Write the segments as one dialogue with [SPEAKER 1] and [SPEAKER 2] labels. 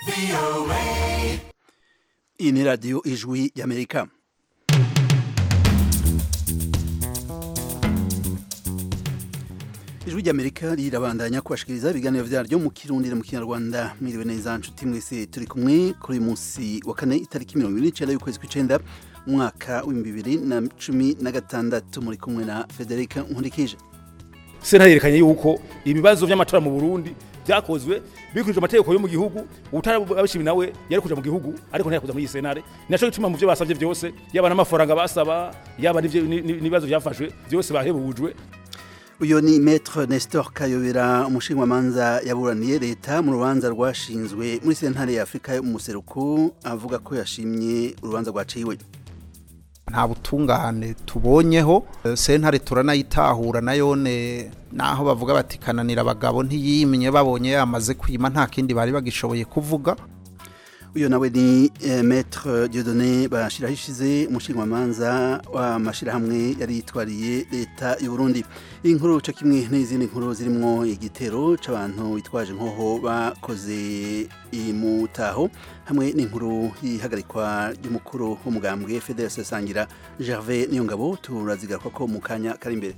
[SPEAKER 1] Iyi ni radiyo ijwi y'Amerika. Ijwi ry'Amerika rirabandanya kubashikiriza ibiganiro vyaryo mu Kirundi no mu Kinyarwanda. Mwiriwe neza nshuti mwese, turi kumwe kuri musi wa kane itariki 29 y'ukwezi kw'icenda umwaka wa 2016 muri kumwe na Federica Nkundikije.
[SPEAKER 2] Sena yerekanye yuko ibibazo vy'amatora mu Burundi byakozwe bikurije amategeko yo mu gihugu, utarabishimi nawe yari kuja mu gihugu ariko ntiyari kuza muri senare. Naco gituma mu byo basavye byose, yaba n'amafaranga basaba, yaba n'ibibazo byafashwe byose bahebujwe.
[SPEAKER 1] Uyo ni Maître Nestor Kayobera, umushingamanza yaburaniye leta mu rubanza rwashinzwe muri sentare ya Afrika yo mu Seruko, avuga ko yashimye urubanza rwaciwe.
[SPEAKER 3] Nta butungane tubonyeho, sentare turanayitahura nayone naho bavuga bati kananira abagabo ntiyimye babonye yamaze kwima nta kindi bari bagishoboye kuvuga.
[SPEAKER 1] Uyo nawe ni Maître Dieudonné Bashirahishize, umushingamanza wa mashirahamwe yari yitwariye leta y'u Burundi. Inkuru cyo kimwe n'izindi nkuru zirimwo igitero c'abantu bitwaje inkoho bakoze imutaho, hamwe n'inkuru yihagarikwa ry'umukuru w'umugambwe Federation Sangira Gervais Niyongabo, turazigaruka ko mu kanya kari imbere.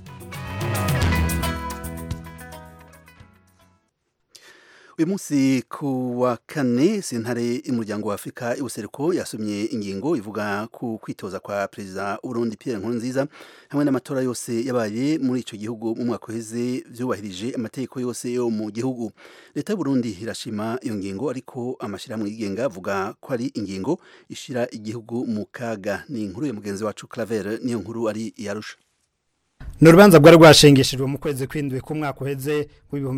[SPEAKER 1] Uyu munsi ku wa kane sentare y'umuryango wa Afrika y'ubuseruko yasomye ingingo ivuga ku kwitoza kwa Perezida w'Uburundi Pierre Nkurunziza hamwe n'amatora yose yabaye muri ico gihugu mu mwaka uheze vyubahirije amategeko yose yo mu gihugu. Leta y'u Burundi irashima iyo ngingo, ariko amashirahamwe yigenga avuga ko ari ingingo ishira igihugu mu kaga. Ni inkuru ya mugenzi wacu Claver, niyo nkuru ari yarusha.
[SPEAKER 4] N'urubanza rwari rwashengeshejwe mu kwezi kw'indwi k'umwaka uheze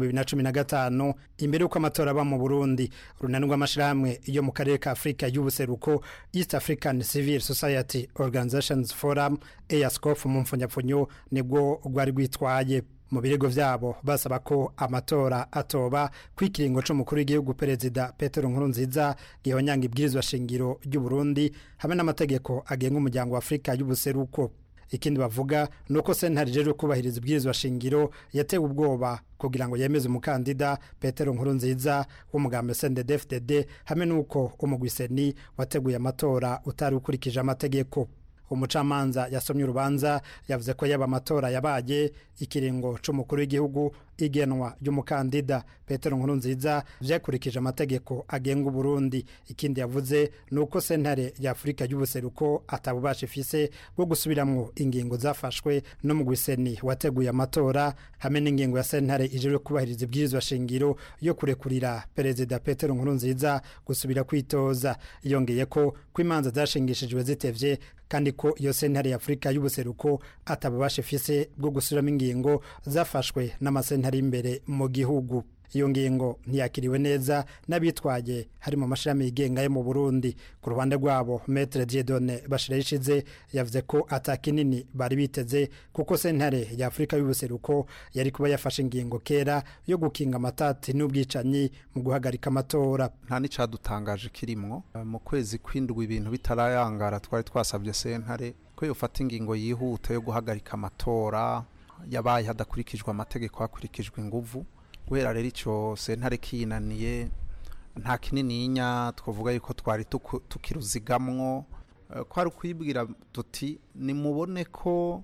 [SPEAKER 4] w'2015 imbere yuko amatora aba mu Burundi. Runanirwa amashirahamwe yo mu karere ka Afrika y'ubuseruko, East African Civil Society Organizations Forum EASCOF mu mfunyapfunyo, nibwo rwari rwitwaye. Mu birego vyabo basaba ko amatora atoba kwikiringo c'umukuru w'igihugu Perezida Petero Nkurunziza gihonyanga ibwirizwa shingiro ry'u Burundi hamwe n'amategeko agenga umuryango wa Afrika y'ubuseruko. Ikindi bavuga nuko sentare rero kubahiriza ibwirizwa shingiro yatewe ubwoba kugira ngo yemeze umukandida Petero Nkurunziza w'umugambi CNDD-FDD, hamwe nuko umugwiseni wateguye amatora utari ukurikije amategeko. Umucamanza yasomye urubanza yavuze ko yaba amatora yabaye ikiringo c'umukuru w'igihugu igenwa ry'umukandida Petero Nkurunziza vyakurikije amategeko agenga Burundi. Ikindi yavuze nuko sentare ya Afrika y'ubuseruko atabubasha ifise bwo gusubiramwo ingingo zafashwe no mu gwiseni wateguye amatora, hamwe n'ingingo ya sentare ijejwe kubahiriza ibwirizwa shingiro yo kurekurira Perezida Petero Nkurunziza gusubira kwitoza. Yongeye ko imanza zashingishijwe zitevye, kandi ko iyo sentare ya Afrika y'ubuseruko atabubasha ifise bwo gusubiramo ingingo zafashwe n'amasentare imbere mu gihugu. Iyo ngingo ntiyakiriwe neza n'abitwaye harimo amashirahamwe yigenga yo mu Burundi. Ku ruhande rwabo Maître Dieudonné Bashirahishize yavuze ko atakinini bari biteze, kuko sentare ya Afrika y'ubuseruko yari kuba yafashe ingingo kera yo gukinga amatati n'ubwicanyi mu guhagarika amatora.
[SPEAKER 3] Nta nicadutangaje kirimwo. Mu kwezi kw'indwi ibintu bitarayangara twari twasabye sentare ko yofata ingingo yihuta yo guhagarika amatora yabaye hadakurikijwe amategeko, hakurikijwe inguvu. Guhera rero ico sentare kinaniye, nta kinininya twovuga yuko twari tukiruzigamwo, kwari kwibwira duti nimubone ko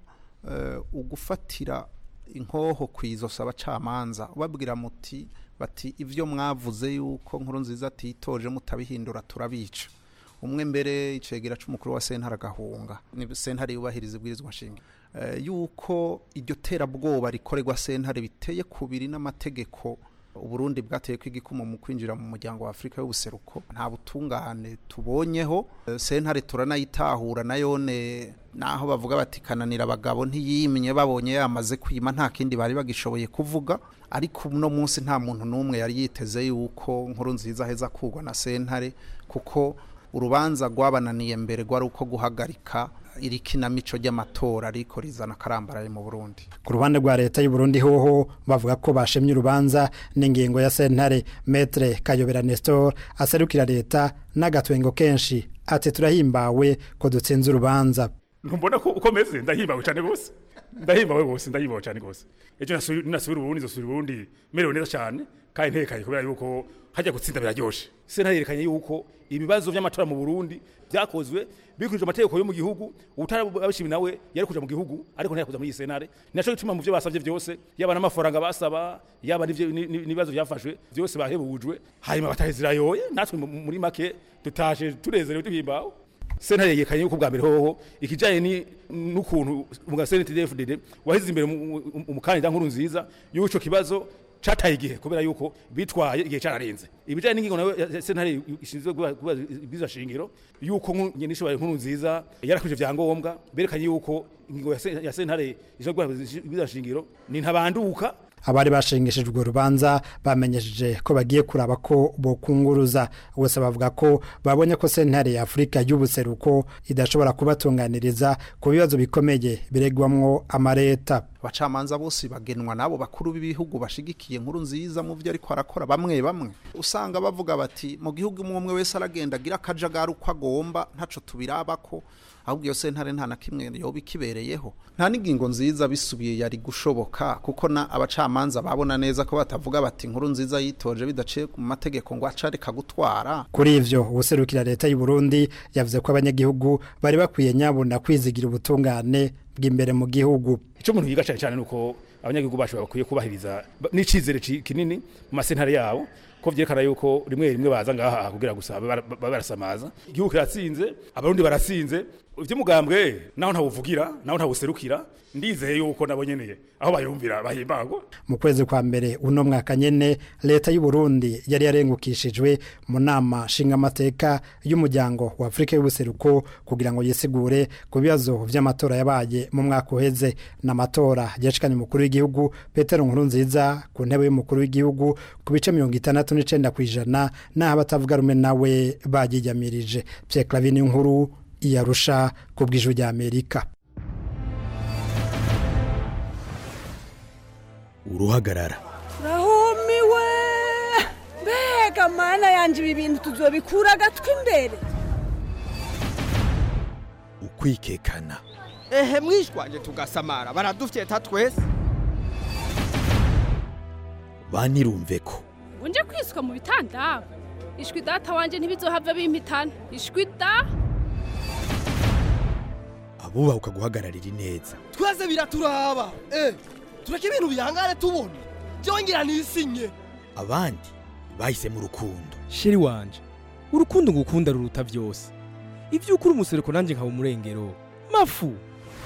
[SPEAKER 3] ugufatira inkoho kwizosa abacamanza, ubabwira muti bati ivyo mwavuze yuko Nkurunziza atitoje mutabihindura turabica. Umwe mbere icegera c'umukuru wa sentare agahunga, ni sentare yubahiriza ibwirizwa shingiro, yuko iryo terabwoba rikorerwa sentare biteye kubiri n'amategeko Uburundi bwateye kw'igikumu mu kwinjira mu muryango wa Afrika y'ubuseruko. Nta butungane tubonyeho, sentare turanayitahura nayone naho bavuga bati kananira abagabo ntiyimye babonye yamaze kwima nta kindi bari bagishoboye kuvuga. Ariko uno munsi nta muntu n'umwe yari yiteze yuko Nkurunziza heza kugwa na sentare, kuko urubanza rwabananiye mbere rwari uko guhagarika iri kinamico ry'amatora ariko rizana karambaraye mu Burundi.
[SPEAKER 4] Ku ruhande rwa leta y'u Burundi hoho bavuga ko bashemye urubanza n'ingingo ya sentare. Maître Kayobera Nestor aserukira leta n'agatwengo kenshi ati turahimbawe ko dutsinze urubanza.
[SPEAKER 2] Ntumbona ko ukomeze ndahimbawe cyane gose. ndahimbawe gose ndayibaho cyane gose ejo nasubira uburundi zosubira uburundi merewe neza cyane kandi ntekanye kubera yuko hajya gutsinda biraryoshe sentare yerekanye yuko ibibazo by'amatora mu Burundi byakozwe bikurije amategeko yo mu gihugu utarabishimi nawe yari kuja mu gihugu ariko ntiyakuza muri sentare naco gituma mu byo basavye byose yaba n'amafaranga basaba yaba n'ibibazo byafashwe byose bahebujwe hanyuma batahezirayoye natwe muri make tutaje turezerewe tuhimbaho sentare yerekanye yuko bwa mbere hoho ikijanye n'ukuntu umugaseni TDFDD wahize imbere umukandida nkuru nziza yuko kibazo chataye igihe kubera yuko bitwaye igihe cyararenze ibijanye n'ingingo nawe sentare ishinzwe kubaza shingiro yuko nyenishobaye nkuru nziza yarakuje vyangombwa berekanye yuko ingingo ya sentare ishinzwe kubaza shingiro ni ntabanduka
[SPEAKER 4] abari bashengeshejwe urwo rubanza bamenyesheje ko bagiye kuraba ko bokunguruza bose bavuga ko babonye ko sentare ya Afrika y'ubuseruko idashobora kubatunganiriza ku bibazo bikomeye biregwamwo amareta
[SPEAKER 3] abacamanza bose bagenwa nabo bakuru b'ibihugu bashigikiye nkuru nziza mu byo ariko arakora bamwe usanga bavuga bati mu gihugu umwe wese aragenda agira akajagari uko agomba ntaco tubirabako ahubwo iyo sentare nta na kimwe yoba ikibereyeho nta n'ingingo nziza bisubiye yari gushoboka kuko na abacamanza babona neza ko batavuga bati nkuru nziza yitoje bidaciye mu mategeko ngo acareka gutwara.
[SPEAKER 4] Kuri ivyo ubuserukira leta y'u Burundi yavuze ko abanyagihugu bari bakwiye nyabona kwizigira ubutungane bw'imbere mu gihugu.
[SPEAKER 2] Ico umuntu yiga cyane nuko abanyagihugu bacu bakwiye kubahiriza n'icizere kinini mu masentare yabo ko vyerekana yuko rimwe baza ngaha kugira gusaba barasamaza igihugu kiratsinze abarundi barasinze ivy'umugambwe naho ntawuvugira naho ntawuserukira ndizeye yuko nabo nyeneye aho bayumvira bahimbago.
[SPEAKER 4] Mu kwezi kwa mbere uno mwaka nyene leta y'u Burundi yari yarengukishijwe mu nama shinga mateka y'umuryango wa Afrika y'ubuseruko kugira ngo yisigure ku bibazo vy'amatora yabaye mu mwaka uheze n'amatora yashikanye umukuru w'igihugu Petero Nkurunziza ku ntebe y'umukuru w'igihugu ku bice 69% naho batavuga rumwe nawe bagiyamirije. Pierre Clavin inkuru Yarusha kubw'ijwi rya Amerika.
[SPEAKER 5] Uruhagarara
[SPEAKER 6] rahumiwe mbega mana yanje ibi bintu tuzobikura agatwi imbere
[SPEAKER 5] ukwikekana
[SPEAKER 7] ehe mwishwaje tugasamara baradufyeta twese
[SPEAKER 5] banirumve ko
[SPEAKER 8] unje kwiswa mu bitanda ishwi data wanje ntibizohava bimpitana ishwi da
[SPEAKER 5] abuba ukaguhagararira neza
[SPEAKER 7] twese biraturaba tureke ibintu bihangare tubona byongera nisinye
[SPEAKER 5] abandi bahise mu rukundo
[SPEAKER 9] shiri wanje urukundo ngukunda ruruta byose ivyo ukuri umusereko nanje nkawo murengero mafu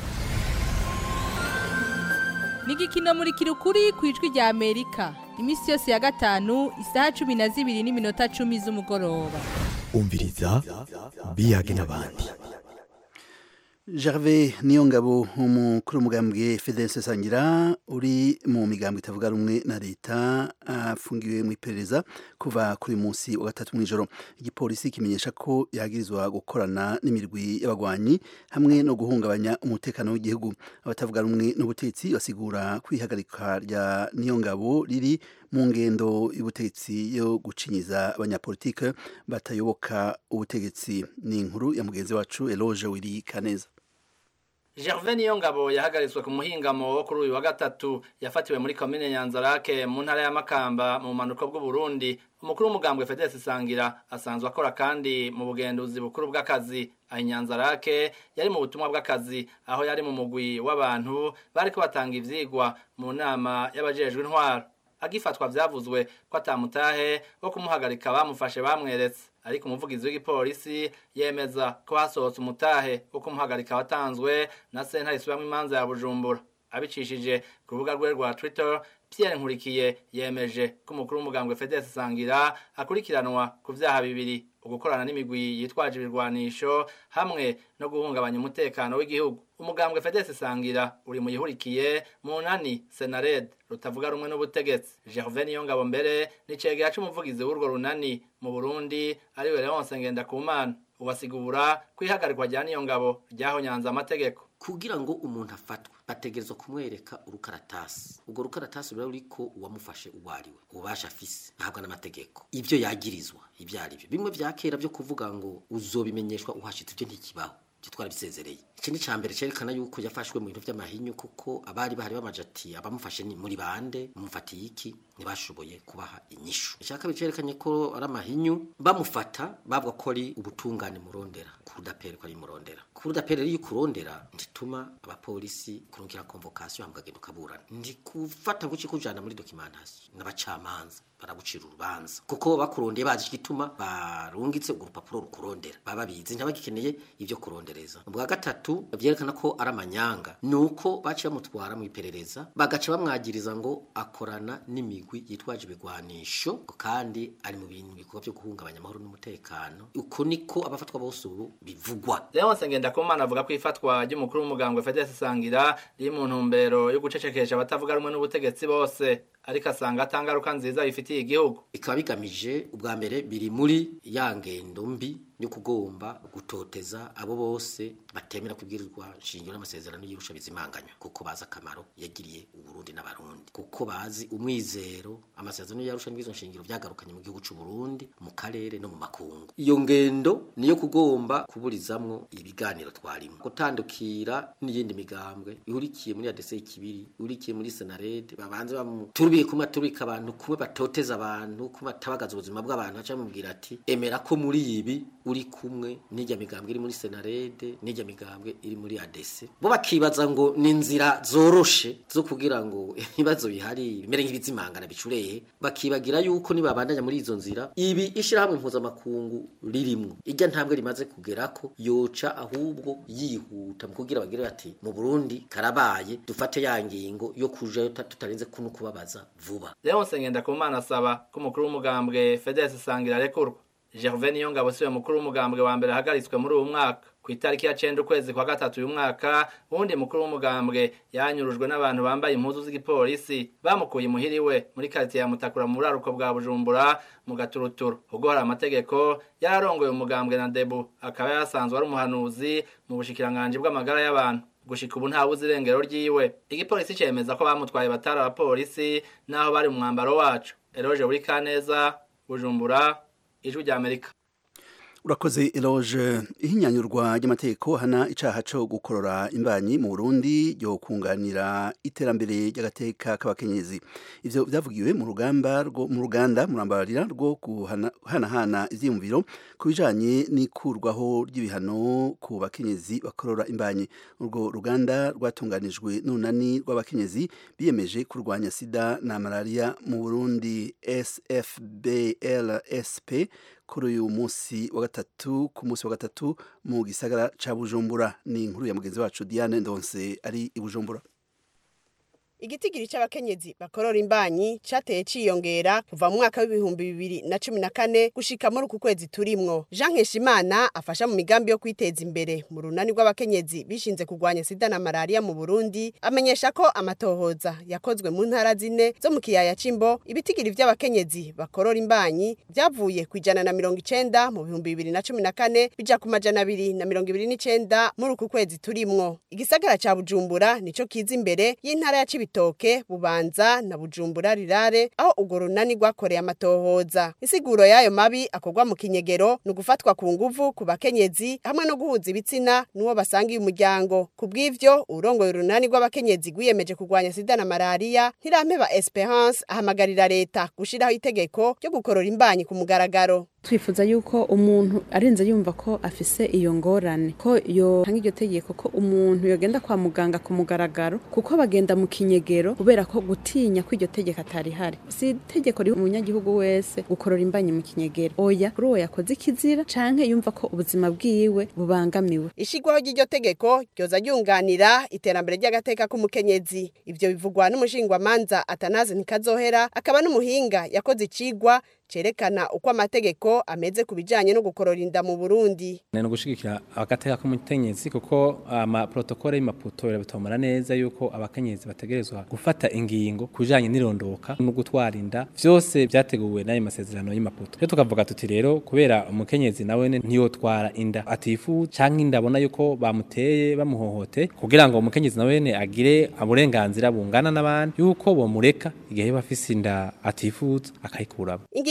[SPEAKER 10] Nigikino muri kirukuri kwijwi rya Amerika imisi yose ya gatanu isaha 12:10 z'umugoroba
[SPEAKER 5] umviriza biyage n'abandi.
[SPEAKER 1] Gervais Niyongabo umukuru mugambwe FDS Sangira uri mu migambwe itavuga rumwe na leta afungiwe mu iperereza kuva kuri munsi wa gatatu mw'ijoro. Igipolisi kimenyesha ko yagirizwa gukorana n'imirwi y'abagwanyi hamwe no guhungabanya umutekano w'igihugu. Abatavuga rumwe n'ubutetsi basigura kwihagarika rya Niyongabo riri mu ngendo y'ubutegetsi yo gucinyiza abanyapolitike batayoboka ubutegetsi. Ni inkuru ya mugenzi wacu Eloge Wiri Kaneza.
[SPEAKER 11] Gervais Niyongabo yahagaritswe ku muhingamo wo kuri uyu wa gatatu yafatiwe muri commune Nyanzarake mu ntara ya Makamba mu manuko bw'u Burundi. Umukuru w'umugambwe FDS Sangira asanzwe akora kandi mu bugenduzi bukuru bw'akazi aho Nyanzarake yari mu butumwa bw'akazi aho yari mu mugwi w'abantu bariko batanga ivyigwa mu nama y'abajejwe intwaro. Agifatwa vyavuzwe ko atamutahe wo kumuhagarika bamufashe bamweretse ariko umuvugizi w'igipolisi yemeza ko hasohotse umutahe wo kumuhagarika watanzwe na sentare isubamwe imanza ya Bujumbura. Abicishije ku rubuga rwe rwa Twitter, Pierre Nkurikiye yemeje ko umukuru w'umugambwe FDS Sangira akurikiranwa ku vyaha bibiri: ugukorana n'imigwi yitwaje ibirwanisho hamwe no guhungabanya umutekano w'igihugu. Umugambwe FDS Sangira uri mu yihurikiye mu nani Senared rutavuga rumwe n'ubutegetsi. Gervais Niyongabo mbere n'icegera c'umuvugizi w'urwo runani mu Burundi ari we Leonce Ngendakumana ubasigura kwihagarikwa rya Niyongabo ryahonyanza amategeko.
[SPEAKER 12] Kugira ngo umuntu afatwe bategerezwa kumwereka urukaratasi. Ubwo rukaratasi rero uriko uwamufashe uwariwe ubasha afise ahabwa n'amategeko ivyo yagirizwa ivyari byo bimwe vyakera byo kuvuga ngo uzobimenyeshwa uhashitse ivyo ntikibaho cyitwara bisezereye ikindi cambere cerekana yuko yafashwe mu bintu vy'amahinyu kuko abari bahari bamaje ati abamufashe ni muri bande mufatiye iki ntibashoboye kubaha inyishu. Icyaka bicerekanye ko ari amahinyu bamufata bavuga ko ari ubutungane murondera kurudapere ko ari murondera kurudapere iyo kurondera ntituma abapolisi kurungika convocation hamugagenda kaburana ndi kufata ngo kujana muri documentation n'abacamanza baragucira urubanza kuko bakurondeye baje gituma barungitse urupapuro rukurondera baba bizi ntabagikeneye ivyo kurondereza. Ubwa gatatu byerekana ko ari amanyanga nuko baciye bamutwara mu iperereza bagaca bamwagiriza ngo akorana n'imigwi yitwaje ibigwanisho kandi ari mu bintu bikorwa byo guhungabanya amahoro n'umutekano. Uko niko abafatwa bose ubu bivugwa.
[SPEAKER 11] Leon Sengendakumana avuga ko ifatwa ry'umukuru w'umugambwe FDS Sangira riri mu ntumbero yo gucecekesha abatavuga rumwe n'ubutegetsi bose ariko asanga atangaruka nziza bifitiye igihugu.
[SPEAKER 12] Bikaba bigamije ubwa mbere biri muri ya ngendo mbi yo kugomba gutoteza abo bose batemera kubwirizwa shingiro n'amasezerano y'irusha bizimanganywa kuko baza akamaro yagiriye uburundi n'abarundi kuko bazi umwizero amasezerano y'irusha n'ibwizo shingiro byagarukanye mu gihugu cy'u Burundi mu karere no mu makungu. Iyo ngendo niyo kugomba kuburizamwo ibiganiro twarimo gutandukira n'iyindi migambwe ihurikiye muri ADC ikibiri ihurikiye muri Senarede babanze bamuturubiye kumaturika abantu kuba batoteza abantu kuba tabagaza ubuzima bw'abantu aca mubwira ati emera ko muri ibi uri kumwe n'ijya migambwe iri muri Senarede n'ijya migambwe iri muri ADC bo bakibaza ngo ni inzira zoroshe zo kugira ngo ibibazo bihari bimere nk'ibizimangana bicureye bakibagira yuko nibabandanya muri izo nzira ibi ishirahamwe mpuzamakungu ririmo ijya ntambwe rimaze kugerako yoca ahubwo yihuta mu kugira bagire bati mu Burundi karabaye dufate ya ngingo yo kuja tutarenze kuno kubabaza vuba.
[SPEAKER 11] Leon Sengendakumana asaba ko umukuru w'umugambwe FDS Sangira rekurwa. Gervais Niyongabo siwe mukuru w'umugambwe wa mbere hagaritswe muri uwo mwaka ku itariki ya 9 ukwezi kwa gatatu uyu mwaka. Uwundi mukuru w'umugambwe yanyurujwe n'abantu bambaye impuzu z'igipolisi bamukuye muhiriwe muri quartier ya Mutakura mu raruko bwa Bujumbura mu Gaturuturu. Ubwo hari amategeko yararongoye umugambwe na Debu akaba yasanzwe ari umuhanuzi mu bushikiranganje bw'amagara y'abantu. Gushika ubu nta buzirengero ryiwe. Igipolisi cemeza ko bamutwaye batara abapolisi naho bari mu mwambaro wacu. Eloge buri Kaneza, Bujumbura, Ijwi rya Amerika.
[SPEAKER 1] Urakoze Eloge. Ihinyanyurwa ry'amategeko hana icaha co gukorora imbanyi mu Burundi ryo kunganira iterambere ry'agateka k'abakenyezi. Ivyo byavugiwe mu ruganda murambarira rwo guhanahana ivyiyumviro kubijanye n'ikurwaho ry'ibihano ku bakenyezi bakorora imbanyi. Urwo ruganda rwatunganijwe n'unani rw'abakenyezi biyemeje kurwanya sida na malaria mu Burundi SFBLSP kuri uyu munsi wa gatatu ku munsi wa gatatu mu gisagara ca Bujumbura. Ni inkuru ya mugenzi wacu Diane Ndonse ari i Bujumbura.
[SPEAKER 13] Igitigiri c'abakenyezi bakorora imbanyi cateye ciyongera kuva mu mwaka w'ibihumbi 2014 gushika muri uku kwezi turimwo. Jean Nkeshimana afasha mu migambi yo kwiteza imbere mu runani rw'abakenyezi bishinze kurwanya sida na malaria mu Burundi amenyesha ko amatohoza yakozwe mu ntara zine zo mu kiyaya c'Imbo ibitigiri vy'abakenyezi bakorora imbanyi byavuye ku 190 mu 2014 bija ku 229 muri uku kwezi turimwo. Igisagara ca Bujumbura nico kiza imbere y'intara ya Cibitoke, Bubanza na Bujumbura rirare aho ugo runani rwakoreye amatohoza. Isiguro yayo mabi akorwa mu kinyegero no gufatwa ku nguvu ku bakenyezi hamwe no guhuza ibitsina nuwo basangiye umuryango. Kubw'ivyo urongoye urunani rw'abakenyezi gwiyemeje kurwanya sida na malaria Ntirampeba Esperance ahamagarira leta gushiraho itegeko ryo gukorora imbanyi ku mugaragaro.
[SPEAKER 14] Twifuza yuko umuntu arenze yumva ko afise iyo ngorane ko yo tanga iryo tegeko ko umuntu yogenda kwa muganga ku mugaragaro kuko bagenda mu kinyegero kubera ko gutinya ko iryo tegeko atari hari. Si tegeko ri umunyagihugu wese gukorora imbanyi mu kinyegero. Oya kuri uwo yakoze ikizira canke yumva ko ubuzima bwiwe bubangamiwe.
[SPEAKER 13] Ishigwaho ry'iryo tegeko ryoza ryunganira iterambere ry'agateka k'umukenyezi. Ivyo bivugwa n'umushingwamanza Atanaze Ntikazohera akaba n'umuhinga yakoze icigwa cerekana uko amategeko ameze kubijanye no gukorora inda mu Burundi.
[SPEAKER 15] Neno gushigikira agateka k'umukenyezi kuko ama protocole y'Imaputo bitomara neza yuko abakenyezi bategerezwa gufata ingingo kujanye n'irondoka no gutwara inda vyose byateguwe n'ayo masezerano y'Imaputo. Rero tukavuga tuti rero kubera umukenyezi nawe ntiyotwara inda atifu canke indabona yuko bamuteye bamuhohote kugira ngo umukenyezi nawe agire aburenganzira bungana n'abandi yuko bomureka igihe bafise inda atifuza akayikuramo.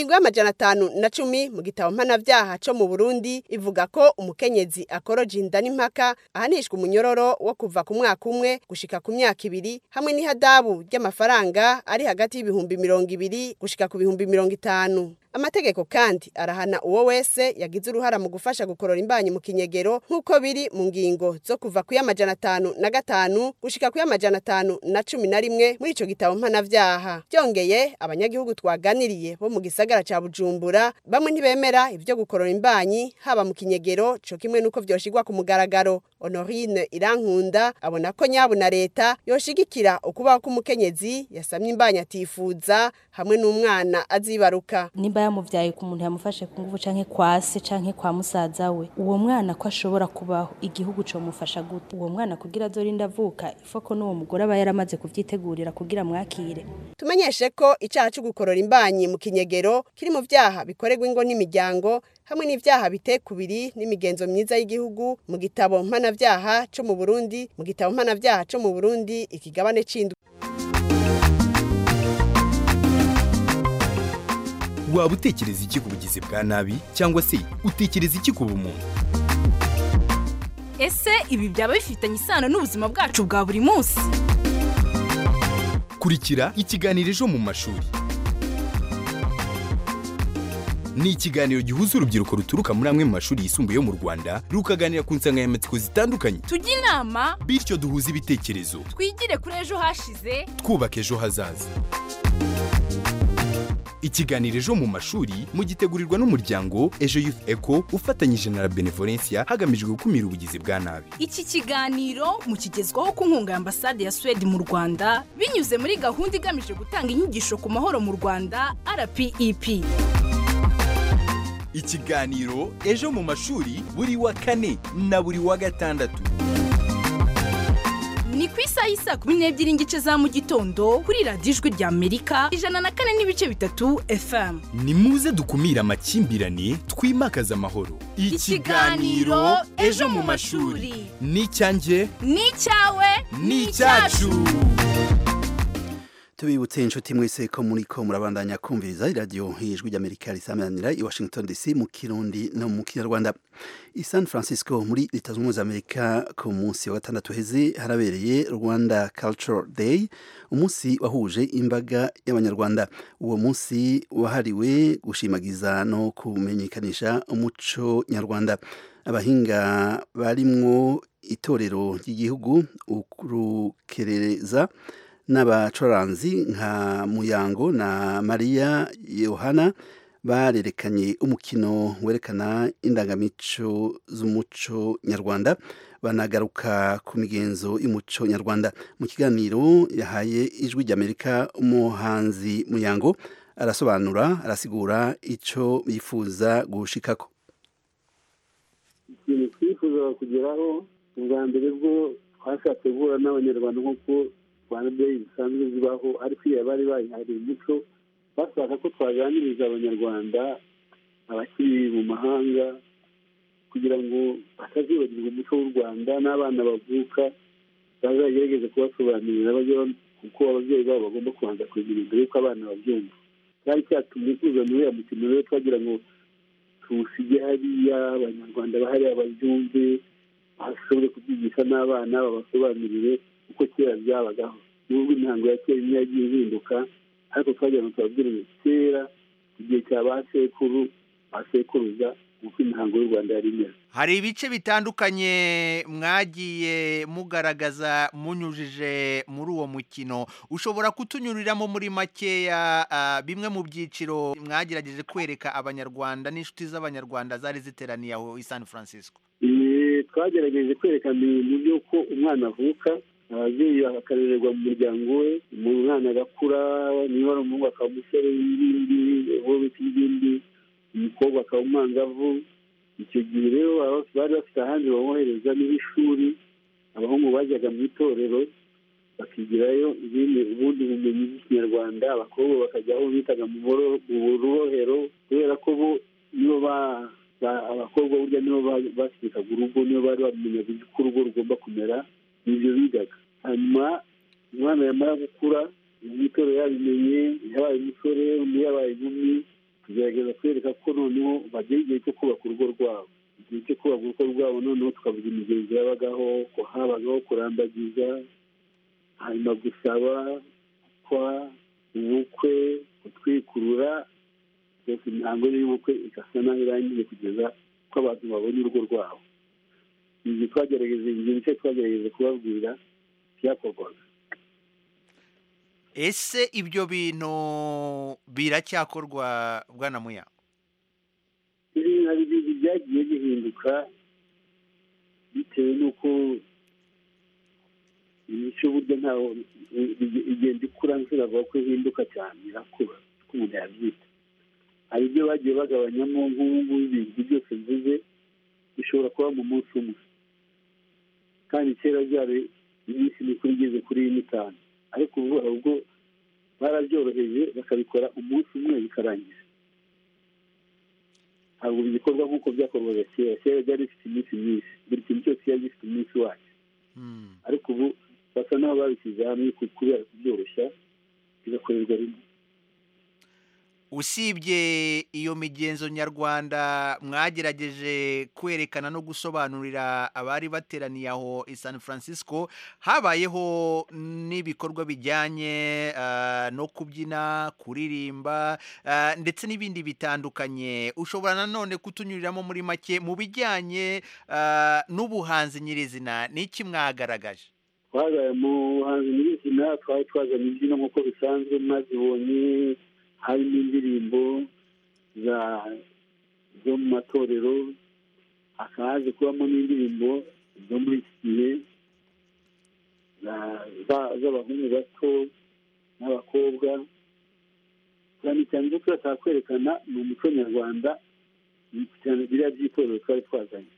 [SPEAKER 13] ingingo y'amajana 510 mu gitabo mpanavyaha co mu Burundi ivuga ko umukenyezi akoroje inda n'impaka ahanishwa umunyororo wo kuva ku mwaka umwe gushika ku myaka 2 hamwe n'ihadabu ry'amafaranga ari hagati y'ibihumbi 200 gushika ku bihumbi 50. Amategeko kandi arahana uwo wese yagize uruhara mu gufasha gukorora imbanyi mu kinyegero nk'uko biri mu ngingo zo kuva ku y'amajana 505 gushika ku y'amajana 511 muri ico gitabo mpanavyaha. Byongeye abanyagihugu twaganiriye bo mu gisagara ca Bujumbura bamwe ntibemera ivyo gukorora imbanyi haba mu kinyegero co kimwe nuko vyoshigwa ku mugaragaro. Honorine Irankunda abona ko nyabu na leta yoshigikira ukubaho k'umukenyezi yasamye imbanyi atifuza hamwe n'umwana azibaruka.
[SPEAKER 16] Nimba yamuvyaye ku muntu yamufashe ku nguvu canke kwase canke kwa musaza we, uwo mwana ko ashobora kubaho igihugu cyo mufasha gute? Uwo mwana kugira azorinda avuka ifoko n'uwo mugore aba yaramaze kuvyitegurira kugira mwakire.
[SPEAKER 13] Tumenyeshe ko icyaha cyo gukorora imbanyi mu kinyegero kiri mu vyaha bikorerwa ingo n'imiryango hamwe n'ivyaha bitekubiri n'imigenzo myiza y'igihugu mu gitabo mpanavyaha cyo mu Burundi, mu gitabo mpanavyaha cyo mu Burundi ikigabane c'indwi.
[SPEAKER 17] Waba utekereza iki ku bugizi bwa nabi cyangwa se utekereza iki ku bumuntu?
[SPEAKER 18] Ese ibi byaba bifitanye isano n'ubuzima bwacu bwa buri munsi?
[SPEAKER 17] Kurikira ikiganiro ejo mu mashuri. Ni ikiganiro gihuza urubyiruko ruturuka muri amwe mu mashuri yisumbuye mu Rwanda rukaganira ku nsanganyamatsiko zitandukanye.
[SPEAKER 18] Tujye inama
[SPEAKER 17] bityo duhuze ibitekerezo.
[SPEAKER 18] Twigire kuri ejo hashize
[SPEAKER 17] twubaka ejo hazaza. Ikiganiro ejo mu mashuri mugitegurirwa n'umuryango Ejo Youth Eco ufatanyije na Benevolencia hagamijwe gukumira ubugizi bwa nabi.
[SPEAKER 18] Iki kiganiro mukigezwaho ku nkunga ya Ambasade ya Sweden mu Rwanda binyuze muri gahunda igamije gutanga inyigisho ku mahoro mu Rwanda RPEP.
[SPEAKER 17] Ikiganiro ejo mu mashuri buri wa kane na buri wa gatandatu.
[SPEAKER 18] Ni ku isaha y'isa 12 n'igice za mu gitondo kuri Radio Ijwi rya Amerika 104.3 FM.
[SPEAKER 17] Ni muze dukumira amakimbirane twimakaza amahoro.
[SPEAKER 18] Ikiganiro ejo mu mashuri
[SPEAKER 17] ni cyanjye
[SPEAKER 18] ni cyawe
[SPEAKER 17] ni cyacu.
[SPEAKER 1] Tubibutse inshuti mwese ko muriko murabandanya kumviriza radio Ijwi ry'Amerika risamanira i Washington DC mu Kirundi no mu Kinyarwanda. I San Francisco muri Leta Zunze Ubumwe za Amerika ku munsi wa gatandatu heze harabereye Rwanda Cultural Day, umunsi wahuje imbaga y'abanyarwanda. Uwo munsi wahariwe gushimagiza no kumenyekanisha umuco nyarwanda. Abahinga barimwo itorero ry'igihugu ukurukerereza n'abacoranzi nka Muyango na Maria Yohana barerekanye umukino werekana indangamico z'umuco nyarwanda, banagaruka ku migenzo y'umuco nyarwanda. Mu kiganiro yahaye Ijwi ry'Amerika umuhanzi Muyango arasobanura, arasigura ico bifuza gushikako.
[SPEAKER 19] Ikintu twifuza kugeraho ubwa mbere bwo twashatse guhura n'abanyarwanda nk'uko Rwanda Day bisanzwe zibaho, ariko iyo bari bayihariye umuco bashaka ko twaganiriza abanyarwanda abakiri mu mahanga kugira ngo batazibagirwa umuco w'u Rwanda, n'abana bavuka bazagerageza kubasobanurira kuko ababyeyi babo bagomba kubanza kugira imbere yuko abana babyumva. Cyari cyatumye tuza muri uriya mukino rero twagira ngo tuwusige hariya abanyarwanda bahariya babyumve, bashobore kubyigisha n'abana babasobanurire uko kera byabagaho. Nubwo imihango ya kera imwe yagiye ihinduka, ariko twagira ngo tubabwire ngo kera igihe cya ba sekuru basekuruza uko imihango y'u Rwanda yari imeze.
[SPEAKER 20] Hari ibice bitandukanye mwagiye mugaragaza munyujije muri uwo mukino, ushobora kutunyuriramo muri makeya bimwe mu byiciro mwagerageje kwereka abanyarwanda n'inshuti z'abanyarwanda zari ziteraniye aho i San Francisco?
[SPEAKER 19] Twagerageje kwerekana ibintu by'uko umwana avuka, ababyeyi bakarererwa mu muryango we, umwana agakura, niba ari umuhungu akaba umusore w'ibindi, uwo bita ibindi, umukobwa akaba umwangavu. Icyo gihe rero bari bafite ahandi babohereza n'ishuri, abahungu bajyaga mu itorero bakigirayo ubundi bumenyi bw'ikinyarwanda, abakobwa bakajya aho bitaga mu burohero, kubera ko bo nibo abakobwa burya nibo basirikaga urugo, nibo bari bamenya uko urugo rugomba kumera, nibyo bigaga. Hanyuma umwana yamara gukura mu itorero yabimenye, yabaye umusore, undi yabaye inkumi, tugerageza kwereka ko noneho bagera igihe cyo kubaka urugo rwabo. Igihe cyo kubaka urugo rwabo noneho tukavuga imigenzo yabagaho, ko habagaho kurambagiza, hanyuma gusaba, kwa ubukwe, gutwikurura, byose imihango y'ubukwe igasa naho irangiye kugeza ko abantu babonye urugo rwabo. Ibi twagerageje igihe twagerageje kubabwira byakorwaga.
[SPEAKER 20] Ese ibyo bintu biracyakorwa Bwana Muyango?
[SPEAKER 19] Ibintu hari ibintu byagiye bihinduka bitewe n'uko imico burya ntaho igenda ikura, nshobora ko ihinduka cyane, irakura uko umuntu yabyita. Hari ibyo bagiye bagabanyamo, nk'ubu ibintu byose mvuze bishobora kuba mu munsi umwe, kandi kera byari iminsi mikuru igeze kuri 5, ariko ubu ahubwo barabyoroheje bakabikora umunsi umwe bikarangira. Ntabwo bigikorwa nk'uko byakorwaga kera. Kera byari bifite iminsi myinshi, buri kintu cyose cyari gifite umunsi wacyo, ariko ubu basa n'aho babishyize hamwe kubera kubyoroshya bigakorerwa rimwe.
[SPEAKER 20] Usibye iyo migenzo nyarwanda mwagerageje kwerekana no gusobanurira abari bateraniye aho i San Francisco, habayeho n'ibikorwa bijyanye no kubyina, kuririmba, ndetse n'ibindi bitandukanye. Ushobora nanone kutunyuriramo muri make mu bijyanye n'ubuhanzi nyirizina, n'iki mwagaragaje?
[SPEAKER 19] Twagaye mu buhanzi nyirizina, twari twazanye imbyino nk'uko bisanzwe mwazibonye, harimo indirimbo zo mu matorero, hakaje kubamo n'indirimbo zo muri iki gihe z'abahungu bato n'abakobwa. cyane cyane ibyo turashaka kwerekana ni umuco nyarwanda, cyane biriya by'itorero twari twazanye.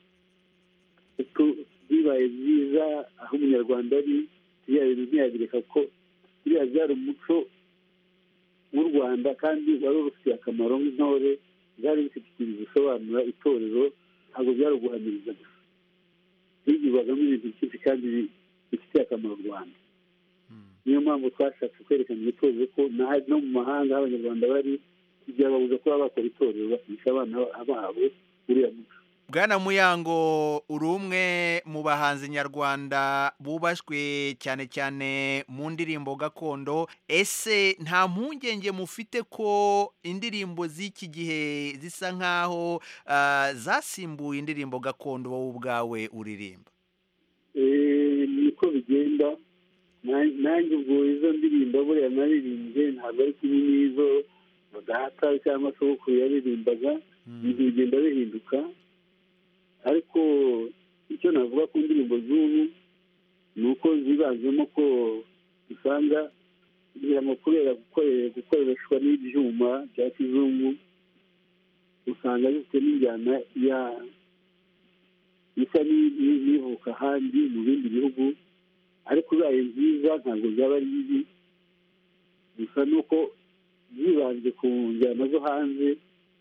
[SPEAKER 19] Bibaye byiza aho umunyarwanda ari, biriya bintu ntiyabireka ko biriya byari umuco w'u Rwanda kandi wari ufitiye akamaro nk'intore, byari bifite ikintu gisobanura itorero, ntabwo byari uguhamiriza gusa. Higirwagamo ibintu byinshi kandi bifitiye akamaro u Rwanda. Niyo mpamvu twashatse kwerekana itorero ko no mu mahanga aho abanyarwanda bari, byababuza kuba bakora itorero bakigisha abana babo uriya muco.
[SPEAKER 20] Bwana Muyango, uri umwe mu bahanzi nyarwanda bubashwe cyane cyane mu ndirimbo gakondo. Ese nta mpungenge mufite ko indirimbo z'iki gihe zisa nkaho zasimbuye indirimbo gakondo wowe ubwawe uririmba?
[SPEAKER 19] Niko bigenda. Nanjye ubwo izo ndirimbo buriya naririmbye ntabwo ari kimwe n'izo data cyangwa sogokuru yaririmbaga, ibintu bigenda bihinduka. Ariko icyo navuga ku ndirimbo z'ubu ni uko zibanzemo ko usanga kubera gukoreshwa n'ibyuma bya kizungu, usanga zifite n'injyana isa n'ivuka ahandi mu bindi bihugu, ariko ubaye nziza ntabwo byaba ari bibi, gusa nuko zibanze ku njyana zo hanze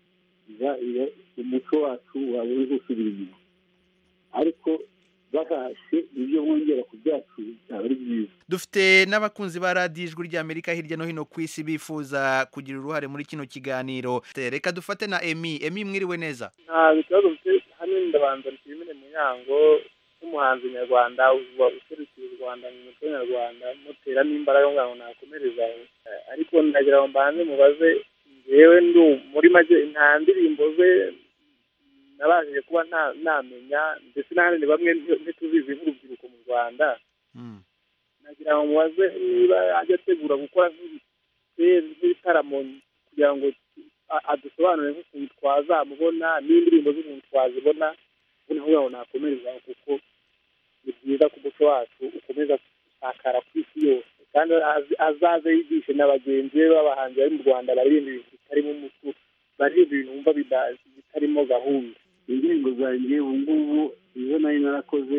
[SPEAKER 19] umuco wacu waba uri gusubira inyuma. Ariko bahashye ibyo mwongera ku byacu byaba ari byiza.
[SPEAKER 20] Dufite n'abakunzi ba radiyo Ijwi ry'Amerika hirya no hino ku isi bifuza kugira uruhare muri kino kiganiro. Reka dufate na Emi. Emi, mwiriwe neza?
[SPEAKER 21] Nta bibazo mfite, hano ndabanza nshimire Muyango nk'umuhanzi nyarwanda userukiye u Rwanda mu muco nyarwanda, mutera n'imbaraga ngo nakomereza. Ariko ndagira ngo mbanze mubaze, yewe muri make nta ndirimbo ze nabashije kuba namenya, ndetse n'ahandi bamwe ntituzizi nk'urubyiruko mu Rwanda. Nagira ngo mubaze niba ajya ategura gukora nk'ibitaramo kugira ngo adusobanurire nk'ukuntu twazamubona n'indirimbo z'ukuntu twazibona, kugira ngo nakomereza, kuko ni byiza ko umuco wacu ukomeza gusakara ku isi yose, kandi azaze yigishe na bagenzi be b'abahanzi bari mu Rwanda baririmba ibintu bitarimo umuco, baririmba ibintu bumva bitarimo gahunda.
[SPEAKER 19] Indirimbo zanjye ubu ngubu izo nari narakoze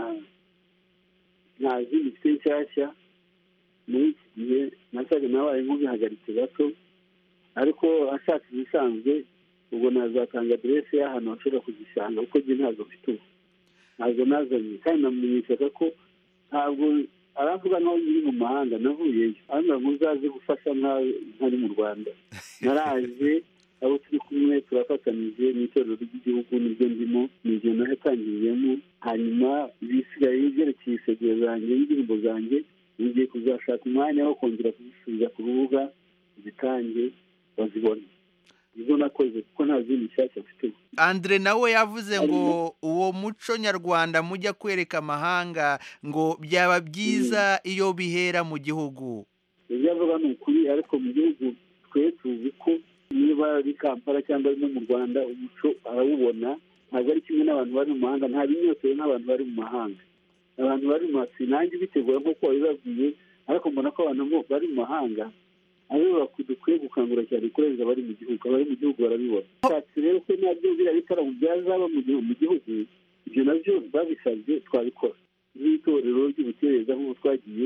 [SPEAKER 19] nta zindi mfite nshyashya. Muri iki gihe nasaga nabaye nk'ubihagaritse gato, ariko ashatse ibisanzwe ubwo nazatanga aderesi y'ahantu bashobora kuzisanga, kuko njye ntabwo mfite ubu, ntabwo nazanye, kandi namumenyeshaga ko ntabwo aravuga naho nyiri mu mahanga navuyeyo, arambwira ngo uzaze gufasha ntari mu Rwanda. Naraje abo turi kumwe turafatanije n'itorero ry'igihugu nibyo ndimo nibyo nahatangiriyemo hanyuma ibisigaye byerekeye iseguro zanjye n'indirimbo zanjye ngiye kuzashaka umwanya wo kongera kuzisubiza ku rubuga zitange bazibone izo nakoze kuko nta zindi nshyashya mfite.
[SPEAKER 20] Andre nawe yavuze ngo uwo muco nyarwanda mujya kwereka amahanga ngo byaba byiza iyo bihera mu gihugu.
[SPEAKER 19] Ibyo avuga ni ukuri ariko mu gihugu twe tuzi ko niba ari Kampala cyangwa no mu Rwanda umuco arawubona ntabwo ari kimwe n'abantu bari mu mahanga nta binyotewe n'abantu bari mu mahanga. Abantu bari mu masi nanjye bitegura nk'uko babibabwiye ariko mbona ko abantu bari mu mahanga abo dukwiye gukangura cyane kurenza abari mu gihugu. Abari mu gihugu barabibona. Nshatse rero ko nabyo biriya bitaramo byazaba mu gihugu ibyo nabyo babisabye twabikora n'itorero ry'ubukereza nk'uko twagiye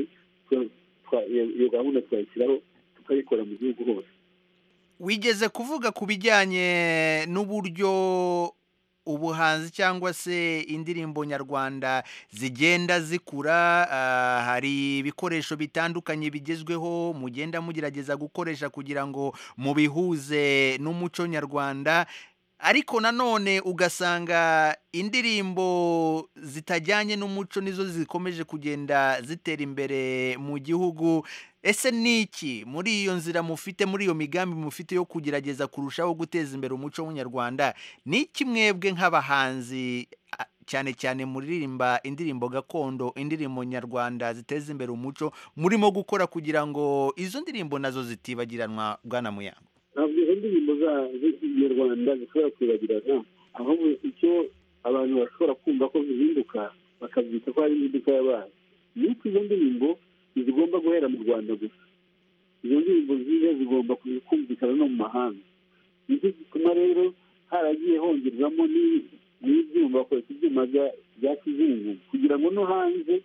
[SPEAKER 19] iyo gahunda twayishyiraho tukayikora mu gihugu hose.
[SPEAKER 20] Wigeze kuvuga ku bijyanye n'uburyo ubuhanzi cyangwa se indirimbo nyarwanda zigenda zikura, hari ibikoresho bitandukanye bigezweho mugenda mugerageza gukoresha kugira ngo mubihuze n'umuco nyarwanda, ariko nanone ugasanga indirimbo zitajyanye n'umuco nizo zikomeje kugenda zitera imbere mu gihugu. Ese niki muri iyo nzira mufite, muri iyo migambi mufite yo kugerageza kurushaho guteza imbere umuco w'Umunyarwanda, niki mwebwe nk'abahanzi cyane cyane muririmba indirimbo gakondo, indirimbo nyarwanda ziteza imbere umuco, murimo gukora kugira ngo izo ndirimbo nazo zitibagiranwa Bwana Muyango?
[SPEAKER 19] Ntabwo izo ndirimbo z'Inyarwanda zishobora kwibagirana, ahubwo icyo abantu bashobora kumva ko zihinduka bakabyita ko ari impinduka yabaye. Ni uko izo ndirimbo zigomba guhera mu Rwanda gusa. Izo ndirimbo nziza zigomba kumvikana no mu mahanga. Nicyo gituma rero haragiye hongerwamo n'ibyuma bakoresha ibyuma bya kizungu kugira ngo no hanze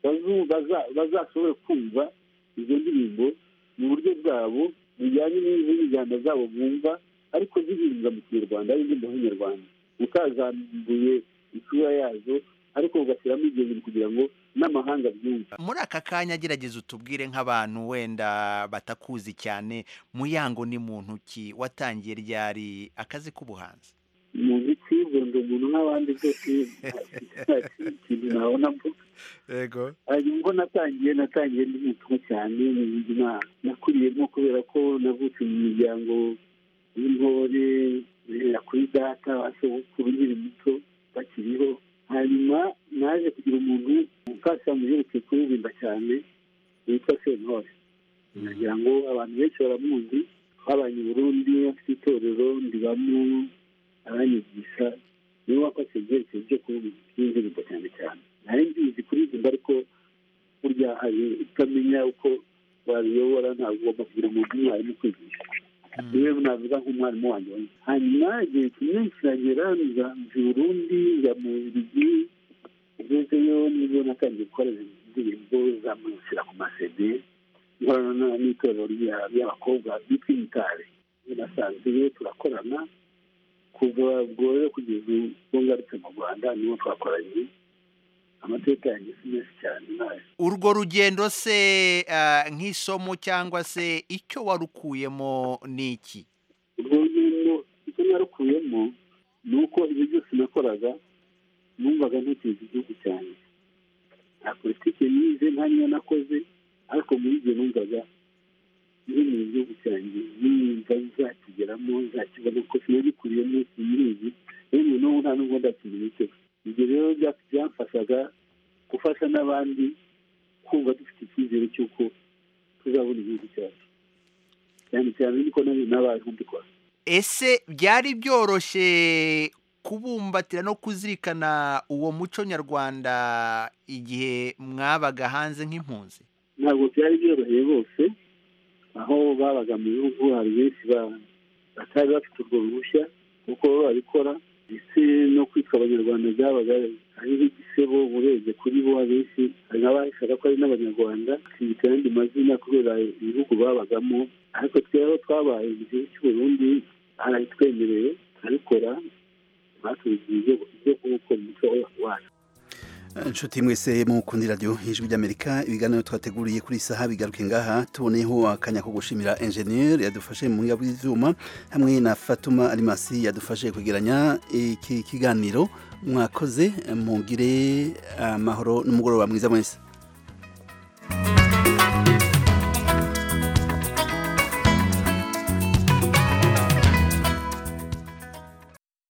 [SPEAKER 19] bazashobore kumva izo ndirimbo mu buryo bwabo bijyanye n'izindi njyana zabo bumva ariko zihinga mu Kinyarwanda ari indirimbo z'Inyarwanda utazambuye isura yazo ariko ugashyiramo igenzura kugira ngo n'amahanga byumva.
[SPEAKER 20] Muri aka kanya gerageza utubwire nk'abantu wenda batakuzi cyane, Muyango ni muntu ki, watangiye ryari akazi k'ubuhanzi?
[SPEAKER 19] Umuziki ndi umuntu nk'abandi byose ikintu nabona mvuga.
[SPEAKER 20] Yego.
[SPEAKER 19] Ubwo natangiye ndi muto cyane nakuriyemo kubera ko navutse mu miryango y'intore kuri data wasogokuru nkiri muto bakiriho. Hanyuma naje kugira umuntu umfasha mu byerekeye kuririmba cyane witwa Sentore. Nagira ngo abantu benshi baramuzi, twabanye i Burundi afite itorero ndibamo aranyigisha, niwe wafashe ibyerekezo byo kuririmba cyane cyane. Nari ngizi kuririmba ariko burya hari utamenya uko wabiyobora, ntabwo ugomba kugira umuntu umwarimu kwigisha. Niwe navuga nk'umwarimu wanjye. Hanyuma igihe kimwe kiragera nza i Burundi njya mu Bubiligi, ngezeyo nibwo natangiye gukora indirimbo zamushyira ku masede, nkorana n'itorero ry'abakobwa bitwa Imitari. Nasanzwe turakorana kuva ubwo rero kugeza ubwo ngarutse mu Rwanda niho twakoranye. Amateka yanjye si menshi cyane nayo.
[SPEAKER 20] Urwo rugendo se nk'isomo cyangwa se icyo warukuyemo ni iki?
[SPEAKER 19] Urwo rugendo icyo narukuyemo ni uko ibyo byose nakoraga numvaga ntekereza igihugu cyane. Nta politiki nize nta niyo nakoze, ariko muri ibyo numvaga nyine igihugu cyanjye nimba zakigeramo zakibona ko sinagikuriyemo sinirizi, yewe n'ubu nta n'ubwo ndakimenya. Ibyo rero byamfashaga gufasha n'abandi kumva dufite icyizere cy'uko tuzabona igihugu cyacu, cyane cyane niko n'abantu mbikora.
[SPEAKER 20] Ese byari byoroshye kubumbatira no kuzirikana uwo muco nyarwanda igihe mwabaga hanze nk'impunzi?
[SPEAKER 19] Ntabwo byari byoroheye bose, aho babaga mu bihugu hari benshi batari bafite urwo ruhushya kuko babikora, ndetse no kwitwa Abanyarwanda byabaga ari igisebo. Urebye kuri bo abenshi hari n'abahishaka ko ari n'Abanyarwanda bakiyita ayandi mazina kubera ibihugu babagamo, ariko twebwe twabaye mu gihugu cy'u Burundi barabitwemereye turabikora, batubwiye ibyo gukora umuco wacu.
[SPEAKER 1] Nshuti mwese mukundi radio Ijwi ry'Amerika ibiganiro twateguriye kuri saha bigaruke ngaha tuboneyeho akanya ko gushimira engineer yadufashe mu ngabo y'ivyuma hamwe na Fatuma Alimasi yadufashe kugeranya iki kiganiro mwakoze mugire amahoro n'umugoroba mwiza mwese